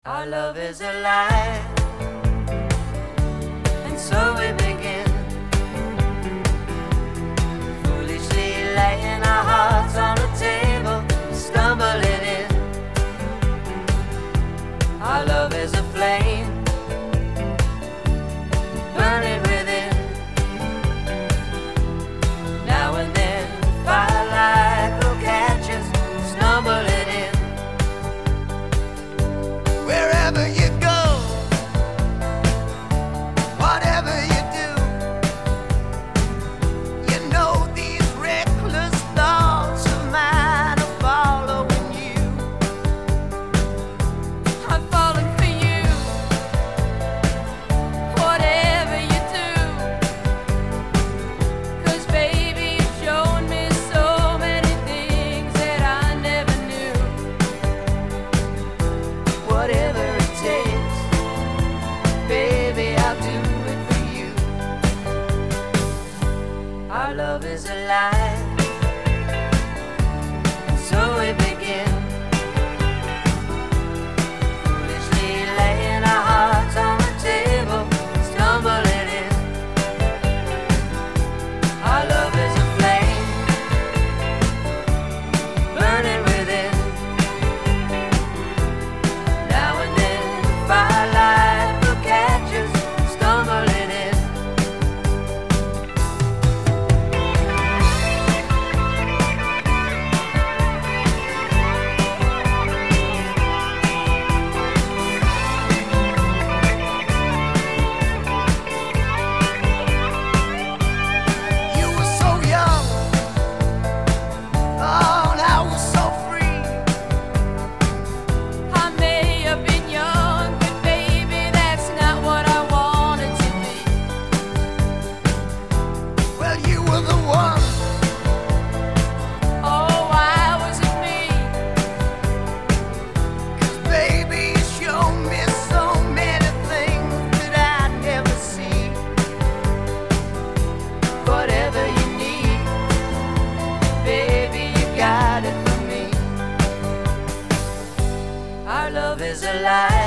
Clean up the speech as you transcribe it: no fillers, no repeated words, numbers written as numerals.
Our love is alive, and so we begin, foolishly laying our hearts on the table, stumbling in. Our love is a flame, burning within. Now and then, firelight will catch us, stumbling in. Wherever you go, whatever you do, you know these reckless thoughts of mine are following you. I'm falling for you, whatever you do, 'cause baby you've shown me so many things that I never knew. Whatever it takes, baby, I'll do it for you. Our love is alive, so we begin, foolishly laying our hearts on the table, stumbling in. Our love is a flame, burning within. Now and then, firelight will catch us, stumbling in. You were so young, oh, and I was so free. I may have been young, but baby, that's not what I wanted to be. Well, you were the one. Oh, why was it me? 'Cause baby, you showed me so many things that I'd never see. Whatever you need, baby, you got it for me. Our love is alive,